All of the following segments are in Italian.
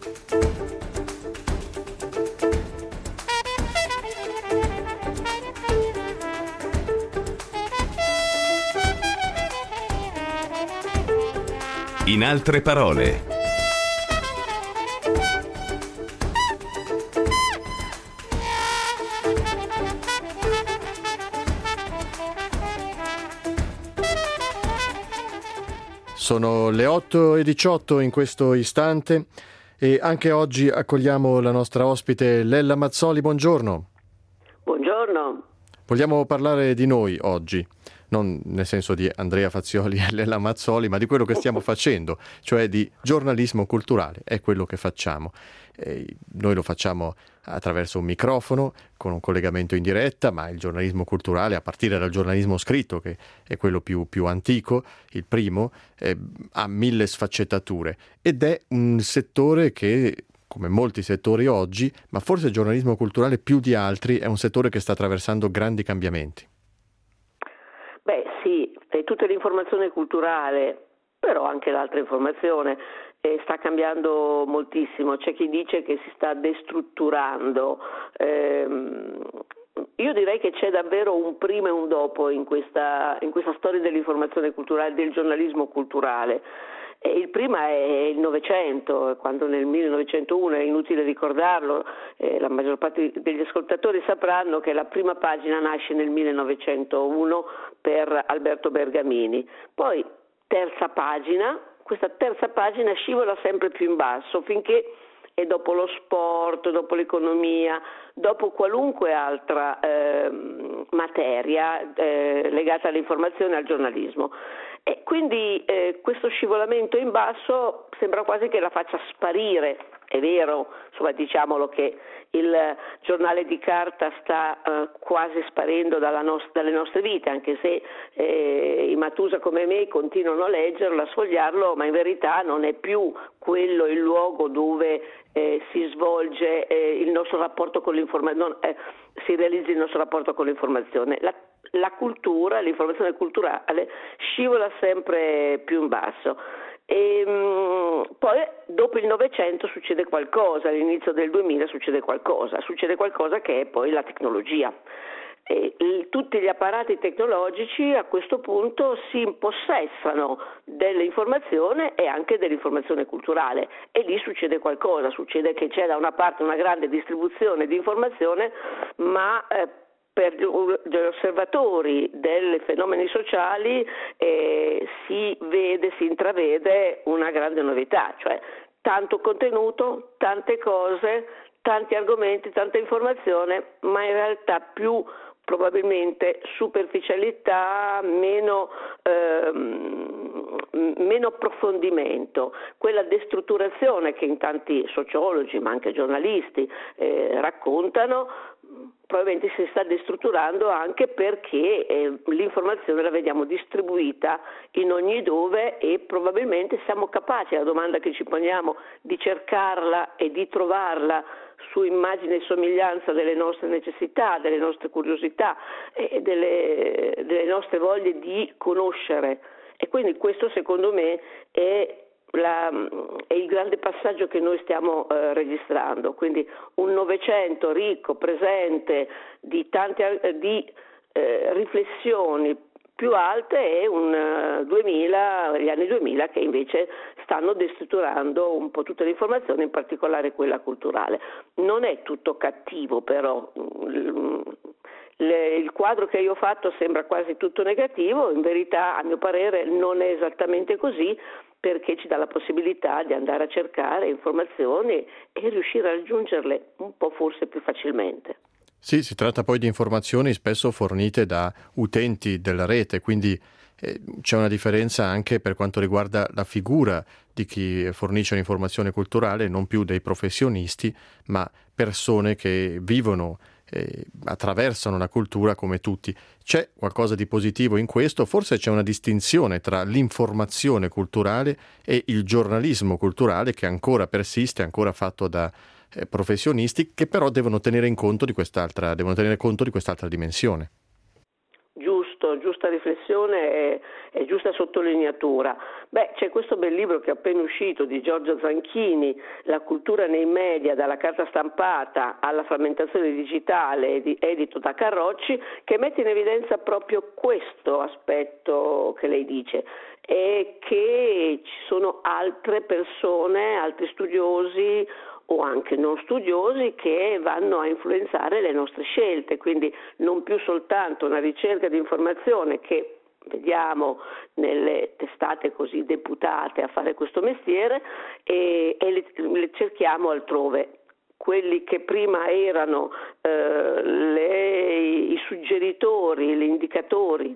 In altre parole. Sono le 8:18 in questo istante e anche oggi accogliamo la nostra ospite Lella Mazzoli. Buongiorno. Buongiorno. Vogliamo parlare di noi oggi, non nel senso di Andrea Fazioli e Lella Mazzoli, ma di quello che stiamo facendo, cioè di giornalismo culturale. È quello che facciamo. Noi lo facciamo attraverso un microfono, con un collegamento in diretta, ma il giornalismo culturale, a partire dal giornalismo scritto, che è quello più antico, il primo, ha 1000 sfaccettature ed è un settore che, come molti settori oggi, ma forse il giornalismo culturale più di altri, è un settore che sta attraversando grandi cambiamenti. Beh sì, tutta l'informazione culturale, però anche l'altra informazione sta cambiando moltissimo. C'è chi dice che si sta destrutturando. Io direi che c'è davvero un prima e un dopo in questa storia dell'informazione culturale, del giornalismo culturale. Il prima è il Novecento, quando nel 1901, è inutile ricordarlo, la maggior parte degli ascoltatori sapranno che la prima pagina nasce nel 1901 per Alberto Bergamini. Poi terza pagina, questa terza pagina scivola sempre più in basso finché è dopo lo sport, dopo l'economia, dopo qualunque altra materia legata all'informazione e al giornalismo. E quindi questo scivolamento in basso sembra quasi che la faccia sparire. È vero, insomma, diciamolo che il giornale di carta sta quasi sparendo dalle nostre vite, anche se i Matusa come me continuano a leggerlo, a sfogliarlo, ma in verità non è più quello il luogo dove si svolge il nostro rapporto con l'informazione, si realizza il nostro rapporto con l'informazione. La cultura, l'informazione culturale scivola sempre più in basso. E poi dopo il Novecento succede qualcosa, all'inizio del 2000 succede qualcosa che è poi la tecnologia. Tutti gli apparati tecnologici a questo punto si impossessano dell'informazione e anche dell'informazione culturale, e lì succede qualcosa, succede che c'è da una parte una grande distribuzione di informazione, ma per gli osservatori dei fenomeni sociali si intravede una grande novità, cioè tanto contenuto, tante cose, tanti argomenti, tanta informazione, ma in realtà più probabilmente superficialità, meno approfondimento. Quella destrutturazione che in tanti sociologi, ma anche giornalisti raccontano, probabilmente si sta destrutturando anche perché l'informazione la vediamo distribuita in ogni dove e probabilmente siamo capaci, la domanda che ci poniamo, di cercarla e di trovarla su immagine e somiglianza delle nostre necessità, delle nostre curiosità e delle nostre voglie di conoscere. E quindi questo secondo me è il grande passaggio che noi stiamo registrando, quindi un Novecento ricco, presente, di riflessioni più alte, e un 2000, gli anni 2000 che invece stanno destrutturando un po' tutte le informazioni, in particolare quella culturale. Non è tutto cattivo però. Il quadro che io ho fatto sembra quasi tutto negativo, in verità a mio parere non è esattamente così, perché ci dà la possibilità di andare a cercare informazioni e riuscire a raggiungerle un po' forse più facilmente. Sì, si tratta poi di informazioni spesso fornite da utenti della rete, quindi c'è una differenza anche per quanto riguarda la figura di chi fornisce l'informazione culturale, non più dei professionisti, ma persone che vivono, attraversano la cultura come tutti. C'è qualcosa di positivo in questo, forse c'è una distinzione tra l'informazione culturale e il giornalismo culturale che ancora persiste, ancora fatto da professionisti, che però devono tenere conto di quest'altra dimensione. Giusto, giusta riflessione e giusta sottolineatura. C'è questo bel libro che è appena uscito di Giorgio Zanchini, La cultura nei media, dalla carta stampata alla frammentazione digitale, edito da Carrocci, che mette in evidenza proprio questo aspetto che lei dice, e che ci sono altre persone, altri studiosi o anche non studiosi che vanno a influenzare le nostre scelte, quindi non più soltanto una ricerca di informazione che vediamo nelle testate così deputate a fare questo mestiere e le cerchiamo altrove. Quelli che prima erano i suggeritori, gli indicatori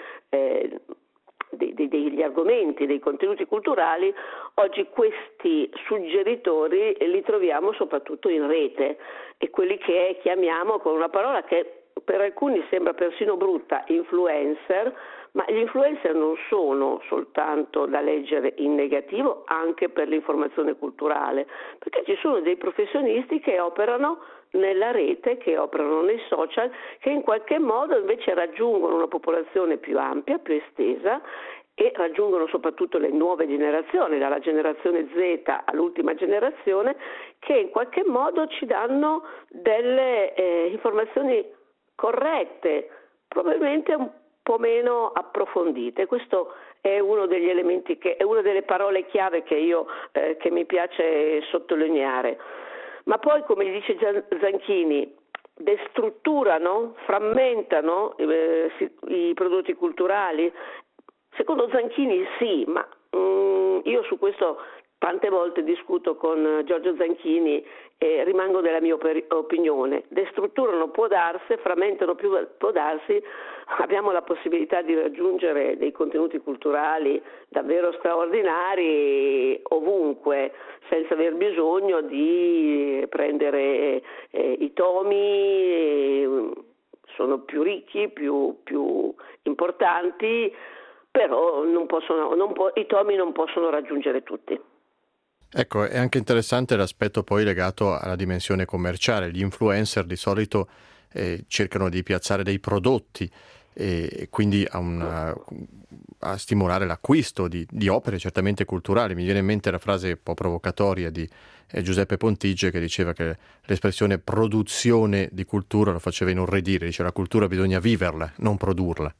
degli argomenti, dei contenuti culturali, oggi questi suggeritori li troviamo soprattutto in rete, e quelli che chiamiamo con una parola che per alcuni sembra persino brutta, influencer, ma gli influencer non sono soltanto da leggere in negativo anche per l'informazione culturale, perché ci sono dei professionisti che operano nella rete, che operano nei social, che in qualche modo invece raggiungono una popolazione più ampia, più estesa, e raggiungono soprattutto le nuove generazioni, dalla generazione Z all'ultima generazione, che in qualche modo ci danno delle informazioni corrette, probabilmente un po' meno approfondite. Questo è uno degli elementi, è una delle parole chiave che mi piace sottolineare. Ma poi, come dice Zanchini, destrutturano, frammentano i prodotti culturali? Secondo Zanchini sì, ma io su questo tante volte discuto con Giorgio Zanchini e rimango della mia opinione. Destrutturano può darsi, frammentano può darsi, abbiamo la possibilità di raggiungere dei contenuti culturali davvero straordinari ovunque, senza aver bisogno di prendere i tomi, sono più ricchi, più importanti, però i tomi non possono raggiungere tutti. Ecco, è anche interessante l'aspetto poi legato alla dimensione commerciale. Gli influencer di solito cercano di piazzare dei prodotti e quindi a stimolare l'acquisto di opere certamente culturali. Mi viene in mente la frase un po' provocatoria di Giuseppe Pontigie, che diceva che l'espressione produzione di cultura lo faceva inorridire, dice la cultura bisogna viverla, non produrla.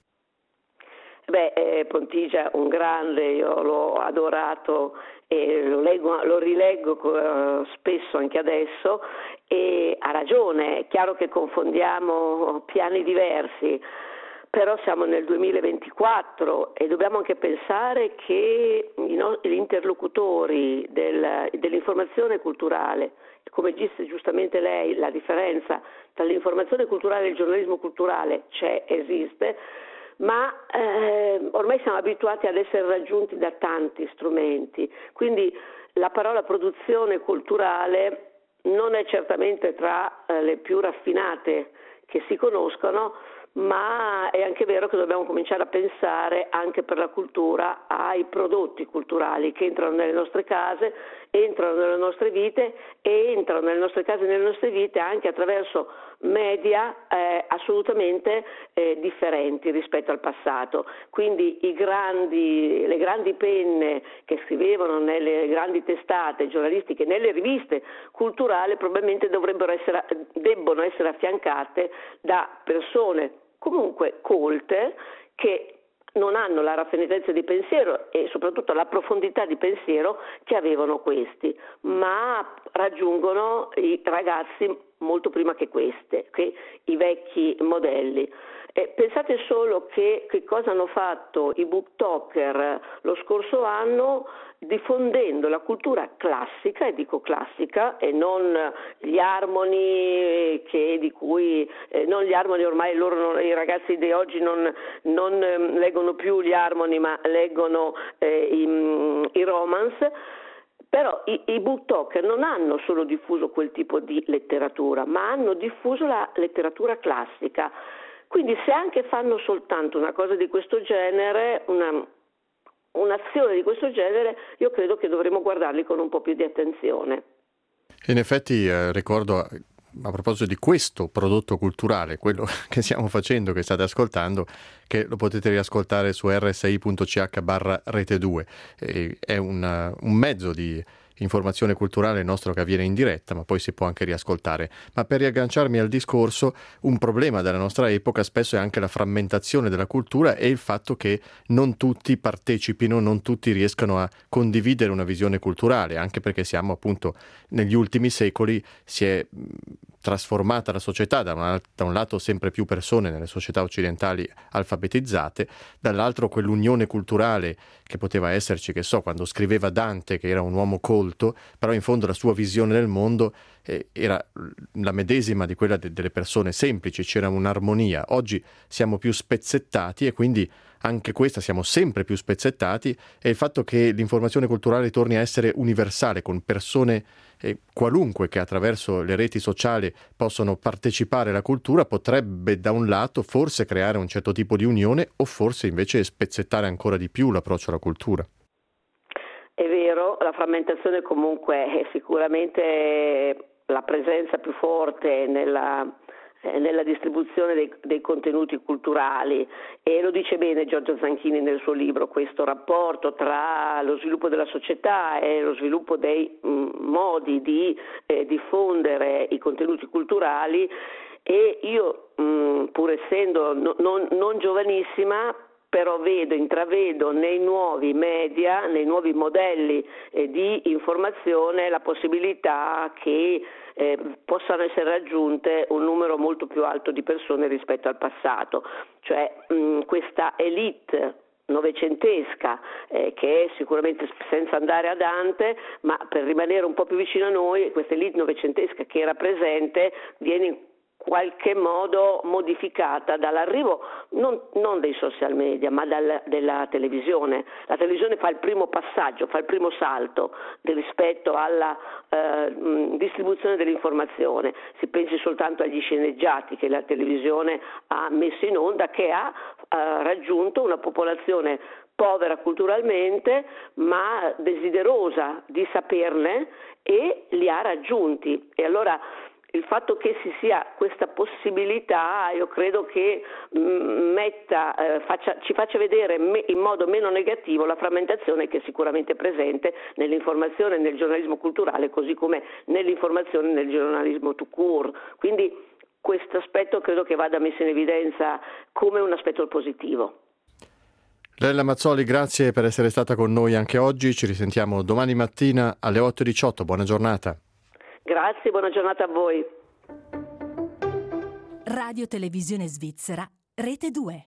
Pontigia un grande, io l'ho adorato e lo rileggo spesso anche adesso, e ha ragione. È chiaro che confondiamo piani diversi, però siamo nel 2024 e dobbiamo anche pensare che gli interlocutori dell'informazione culturale, come disse giustamente lei, la differenza tra l'informazione culturale e il giornalismo culturale esiste, ma ormai siamo abituati ad essere raggiunti da tanti strumenti, quindi la parola produzione culturale non è certamente tra le più raffinate che si conoscono, ma è anche vero che dobbiamo cominciare a pensare anche per la cultura ai prodotti culturali che entrano nelle nostre case, entrano nelle nostre vite e entrano nelle nostre case e nelle nostre vite anche attraverso media assolutamente differenti rispetto al passato. Quindi le grandi penne che scrivevano nelle grandi testate giornalistiche, nelle riviste culturali, probabilmente debbono essere affiancate da persone comunque colte, che non hanno la raffinatezza di pensiero e soprattutto la profondità di pensiero che avevano questi, ma raggiungono i ragazzi molto prima che i vecchi modelli. Pensate solo che cosa hanno fatto i booktalker lo scorso anno, diffondendo la cultura classica, e dico classica, e non gli Harmony, non gli Harmony, ormai i ragazzi di oggi non leggono più gli Harmony, ma leggono i romance. Però i booktalker non hanno solo diffuso quel tipo di letteratura, ma hanno diffuso la letteratura classica. Quindi se anche fanno soltanto una cosa di questo genere, un'azione di questo genere, io credo che dovremmo guardarli con un po' più di attenzione. In effetti ricordo a proposito di questo prodotto culturale, quello che stiamo facendo, che state ascoltando, che lo potete riascoltare su rsi.ch/rete2. È un mezzo di informazione culturale nostro che avviene in diretta, ma poi si può anche riascoltare. Ma per riagganciarmi al discorso, un problema della nostra epoca spesso è anche la frammentazione della cultura e il fatto che non tutti partecipino, non tutti riescano a condividere una visione culturale, anche perché siamo appunto negli ultimi secoli si è trasformata la società, da un lato sempre più persone nelle società occidentali alfabetizzate, dall'altro quell'unione culturale che poteva esserci, che so, quando scriveva Dante, che era un uomo colto, però in fondo la sua visione del mondo era la medesima di quella delle persone semplici, c'era un'armonia. Oggi siamo più spezzettati e quindi anche questa siamo sempre più spezzettati, e il fatto che l'informazione culturale torni a essere universale, con persone qualunque che attraverso le reti sociali possono partecipare alla cultura, potrebbe da un lato forse creare un certo tipo di unione o forse invece spezzettare ancora di più l'approccio alla cultura. È vero, la frammentazione comunque è sicuramente la presenza più forte nella distribuzione dei contenuti culturali, e lo dice bene Giorgio Zanchini nel suo libro, questo rapporto tra lo sviluppo della società e lo sviluppo dei modi di diffondere i contenuti culturali. E io, pur essendo non giovanissima, però intravedo nei nuovi media, nei nuovi modelli di informazione la possibilità che possano essere raggiunte un numero molto più alto di persone rispetto al passato, cioè questa elite novecentesca che è sicuramente, senza andare a Dante, ma per rimanere un po' più vicino a noi, questa elite novecentesca che era presente viene in qualche modo modificata dall'arrivo non dei social media, ma della televisione. La televisione fa il primo passaggio, fa il primo salto rispetto alla distribuzione dell'informazione. Si pensi soltanto agli sceneggiati che la televisione ha messo in onda, che ha raggiunto una popolazione povera culturalmente, ma desiderosa di saperne, e li ha raggiunti. E allora il fatto che ci sia questa possibilità, io credo che ci faccia vedere in modo meno negativo la frammentazione che è sicuramente presente nell'informazione e nel giornalismo culturale, così come nell'informazione e nel giornalismo tout court. Quindi questo aspetto credo che vada messo in evidenza come un aspetto positivo. Lella Mazzoli, grazie per essere stata con noi anche oggi. Ci risentiamo domani mattina alle 8:18. Buona giornata. Grazie, buona giornata a voi. Radio Televisione Svizzera, Rete 2.